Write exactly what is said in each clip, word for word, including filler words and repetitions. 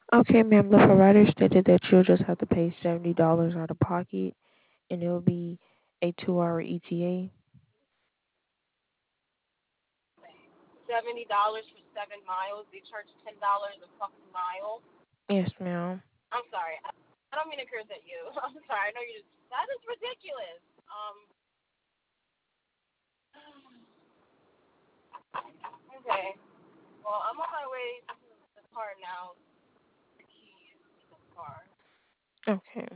Okay, ma'am. The provider stated that you'll just have to pay seventy dollars out of pocket, and it'll be a two-hour E T A. Seventy dollars for seven miles. They charge ten dollars a fucking mile. Yes, ma'am. I'm sorry. I, I don't mean to curse at you. I'm sorry. I know you just that is ridiculous. Um. Okay. Well, I'm on my way to the car now. The keys to the car. Okay.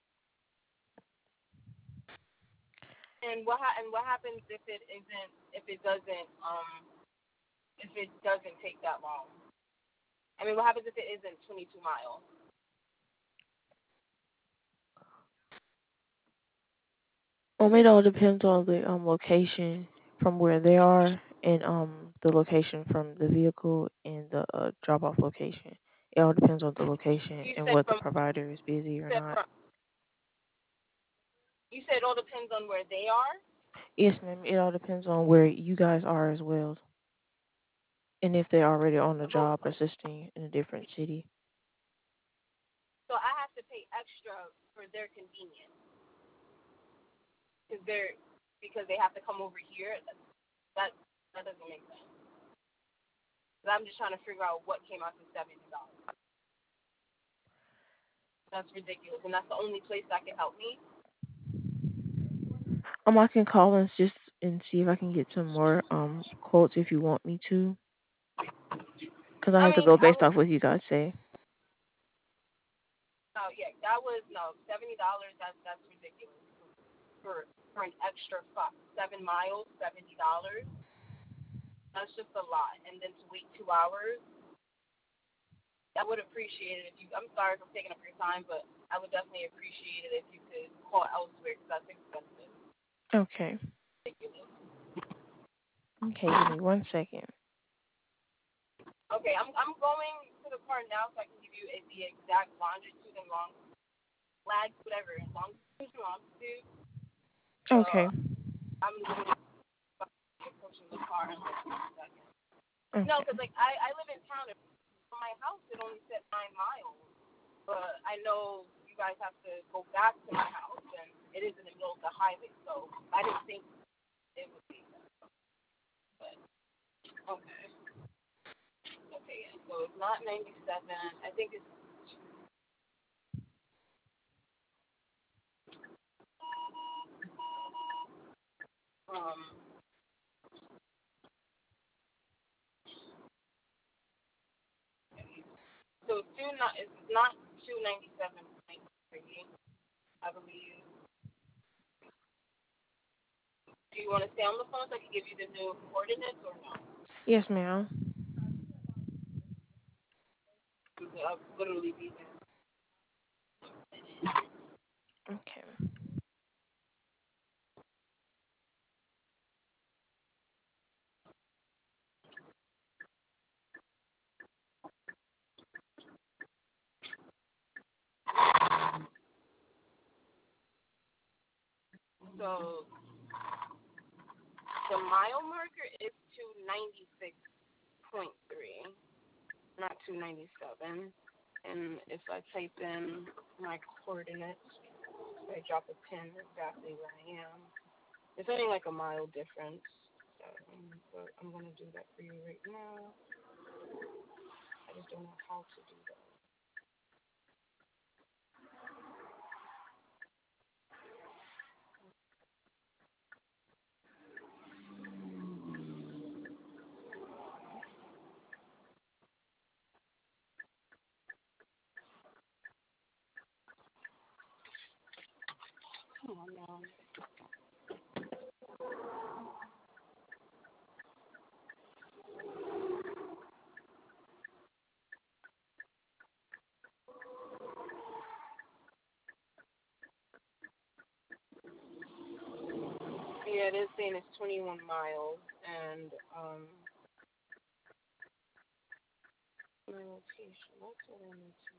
And what ha- and what happens if it isn't if it doesn't um if it doesn't take that long? I mean, what happens if it isn't twenty-two miles? Um, it all depends on the um location from where they are and um the location from the vehicle and the uh, drop off location. It all depends on the location You and said what the from provider is busy or said not. from you said it all depends on where they are. Yes, ma'am. It all depends on where you guys are as well, and if they're already on the But job assisting in a different city. so I have to pay extra for their convenience because they're because they have to come over here. That that, that doesn't make sense. 'Cause I'm just trying to figure out what came out to seventy dollars. That's ridiculous, and that's the only place that can help me. Um, I can call and just and see if I can get some more um quotes if you want me to, because I I have to mean, go I based would. off what you guys say. No, yeah, that was no seventy dollars. That's that's ridiculous for for an extra five, seven miles. Seventy dollars. That's just a lot. And then to wait two hours. I would appreciate it if you. I'm sorry for taking up your time, but I would definitely appreciate it if you could call elsewhere because that's expensive. Okay. Ridiculous. Okay, give me one second. Okay, I'm I'm going to the car now so I can give you a, the exact longitude and long lag whatever longitude and longitude. So Okay. I'm literally approaching the car in like a second. No, Okay. because like I I live in town. And from my house it only said nine miles, but I know you guys have to go back to my house and it is in the middle of the highway, so I didn't think it would be. But okay, okay. Yeah. So it's not ninety-seven. I think it's um. So it's two not it's not two ninety seven point three, I believe. Do you want to stay on the phone so I can give you the new coordinates or no? Yes, ma'am. I'll literally be there. Okay. So the mile marker is two ninety six point three, not two ninety seven. And if I type in my coordinates, I drop a pin exactly where I am. It's only like a mile difference. So, um, but I'm gonna do that for you right now. I just don't know how to do that. Come on now. Yeah, it is saying it's twenty-one miles, and um, my location. That's what I need to.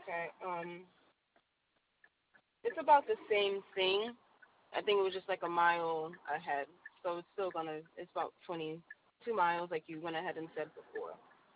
Okay. Um, it's about the same thing. I think it was just like a mile ahead. So it's still gonna. It's about twenty-two miles, like you went ahead and said before.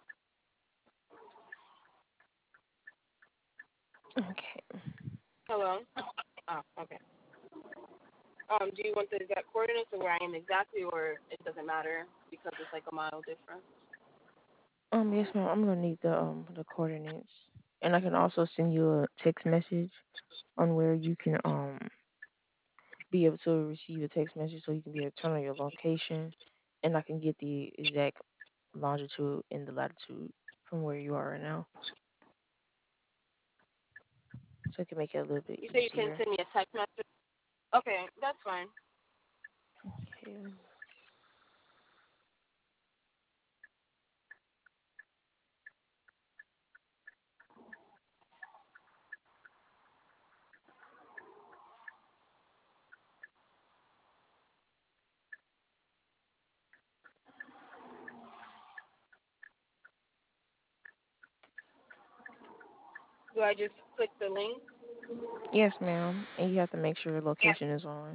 Okay. Hello. Oh, okay. Um, do you want the exact coordinates of where I am exactly, or it doesn't matter because it's like a mile difference? Um, yes, ma'am. I'm gonna need the um the coordinates, and I can also send you a text message on where you can um be able to receive a text message, so you can be able to turn on your location, and I can get the exact longitude and the latitude from where you are right now, so it can make it a little bit You say you can easier. send me a text message. Okay, that's fine. Okay. Do I just click the link? Yes, ma'am. And you have to make sure your Yes. location is on.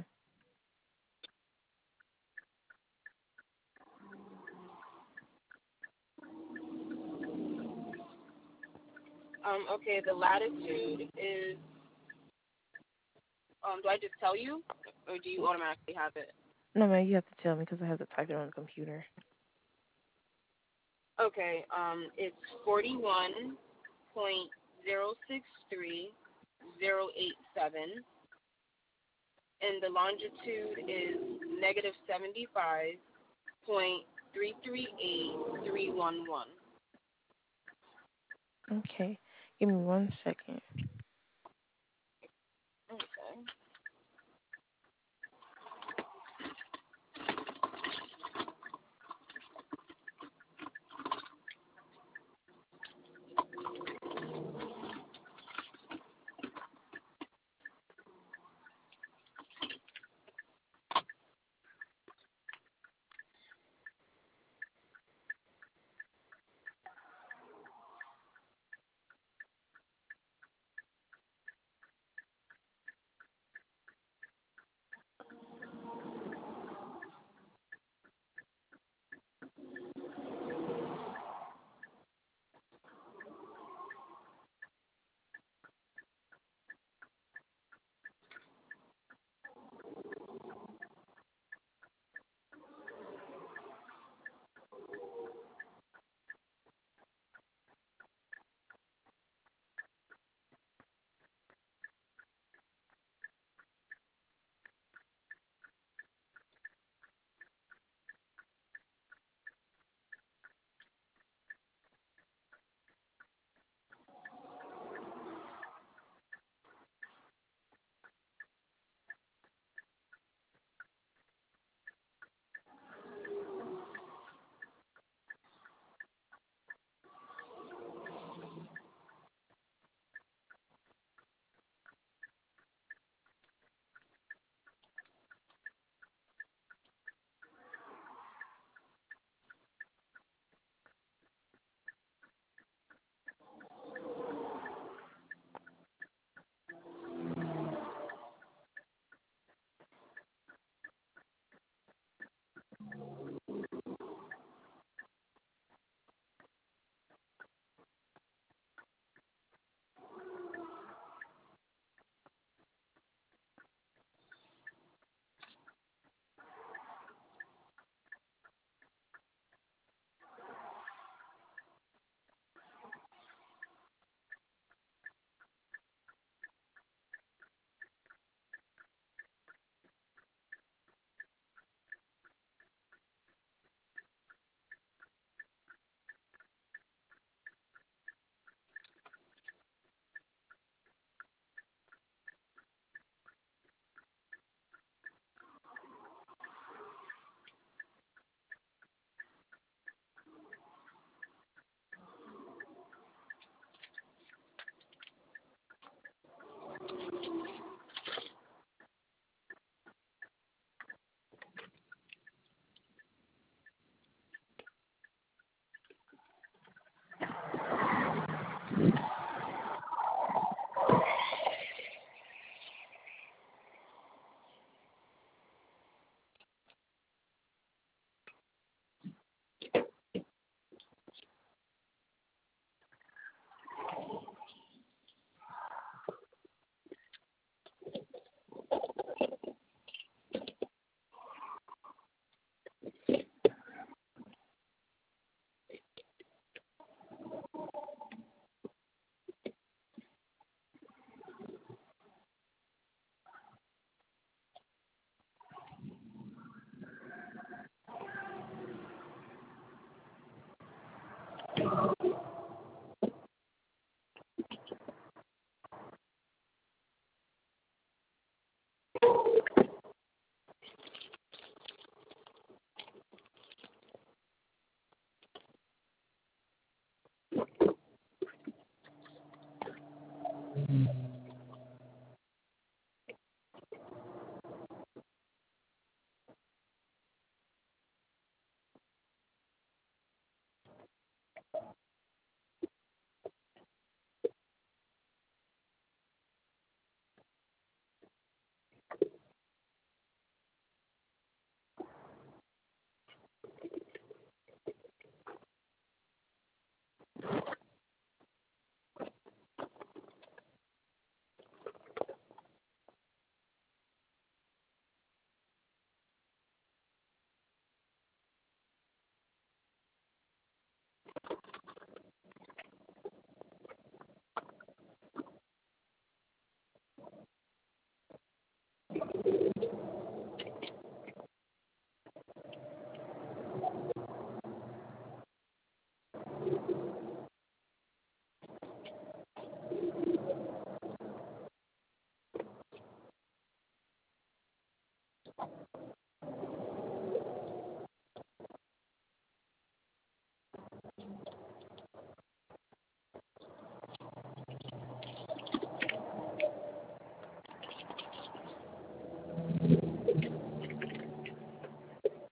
Um, okay, the latitude is. Um, do I just tell you, or do you automatically have it? No, man, you have to tell me because I have to type it on the computer. Okay. Um, it's forty-one point zero six three zero eight seven, and the longitude is negative seventy-five point three three eight three one one. Okay. Give me one second. Okay.